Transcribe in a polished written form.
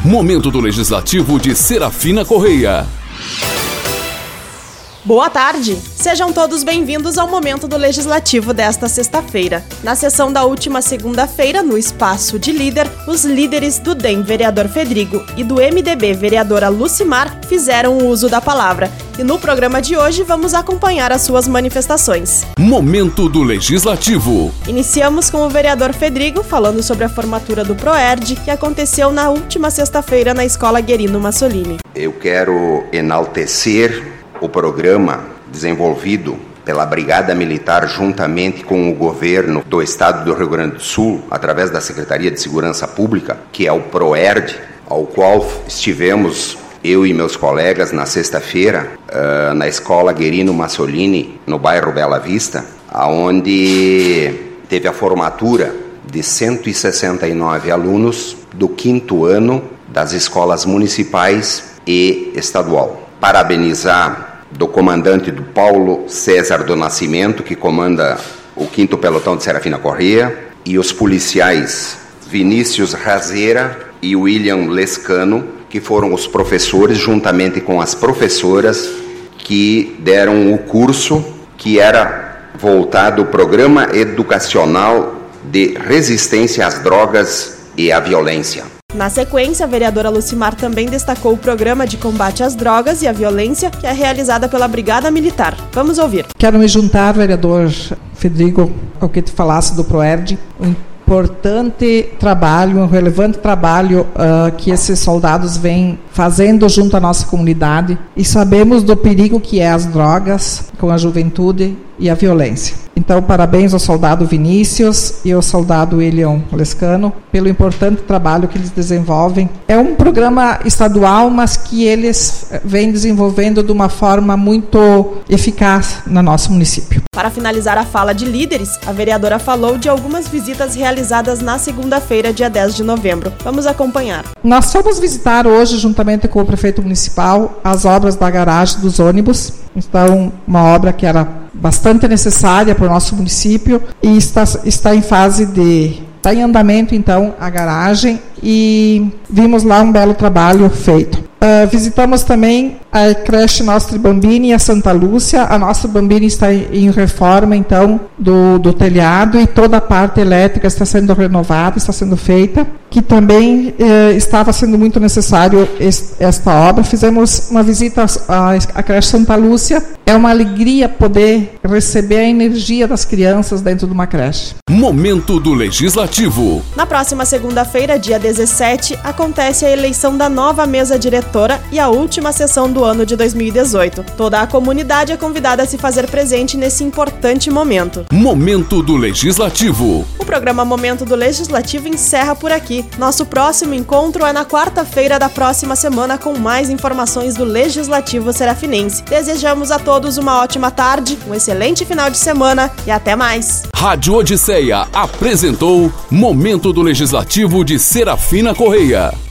Momento do Legislativo de Serafina Correia. Boa tarde! Sejam todos bem-vindos ao Momento do Legislativo desta sexta-feira. Na sessão da última segunda-feira, no Espaço de Líder, os líderes do DEM, vereador Fedrigo, e do MDB, vereadora Lucimar, fizeram o uso da palavra. E no programa de hoje vamos acompanhar as suas manifestações. Momento do Legislativo. Iniciamos com o vereador Fedrigo falando sobre a formatura do ProERD, que aconteceu na última sexta-feira na Escola Guerino Massolini. Eu quero enaltecer o programa desenvolvido pela Brigada Militar juntamente com o governo do estado do Rio Grande do Sul, através da Secretaria de Segurança Pública, que é o ProERD, ao qual estivemos eu e meus colegas na sexta-feira na Escola Guerino Massolini, no bairro Bela Vista, onde teve a formatura de 169 alunos do 5º ano das escolas municipais e estadual. Parabenizar do comandante do Paulo César do Nascimento, que comanda o 5º Pelotão de Serafina Correia, e os policiais Vinícius Razeira e William Lescano, que foram os professores, juntamente com as professoras, que deram o curso que era voltado ao Programa Educacional de Resistência às Drogas e à Violência. Na sequência, a vereadora Lucimar também destacou o programa de combate às drogas e à violência, que é realizada pela Brigada Militar. Vamos ouvir. Quero me juntar, vereador Fedrigo, ao que tu falasse do ProERD. Um importante trabalho, um relevante trabalho que esses soldados vêm fazendo junto à nossa comunidade, e sabemos do perigo que é as drogas com a juventude e a violência. Então, parabéns ao soldado Vinícius e ao soldado William Lescano pelo importante trabalho que eles desenvolvem. É um programa estadual, mas que eles vêm desenvolvendo de uma forma muito eficaz no nosso município. Para finalizar a fala de líderes, a vereadora falou de algumas visitas realizadas na segunda-feira, dia 10 de novembro. Vamos acompanhar. Nós fomos visitar hoje, juntamente com o prefeito municipal, as obras da garagem dos ônibus. Então, uma obra que era bastante necessária para o nosso município e está em fase de... Está em andamento, então, a garagem, e vimos lá um belo trabalho feito. Visitamos também a creche Nostri Bambini e a Santa Lúcia. A Nostri Bambini está em reforma, então, do telhado, e toda a parte elétrica está sendo renovada, está sendo feita, que também estava sendo muito necessário esta obra. Fizemos uma visita à creche Santa Lúcia. É uma alegria poder receber a energia das crianças dentro de uma creche. Momento do Legislativo. Na próxima segunda-feira, dia 17, acontece a eleição da nova mesa diretora e a última sessão do ano de 2018. Toda a comunidade é convidada a se fazer presente nesse importante momento. Momento do Legislativo. O programa Momento do Legislativo encerra por aqui. Nosso próximo encontro é na quarta-feira da próxima semana, com mais informações do Legislativo Serafinense. Desejamos a todos uma ótima tarde, um excelente final de semana e até mais. Rádio Odisseia apresentou Momento do Legislativo de Serafina Correia.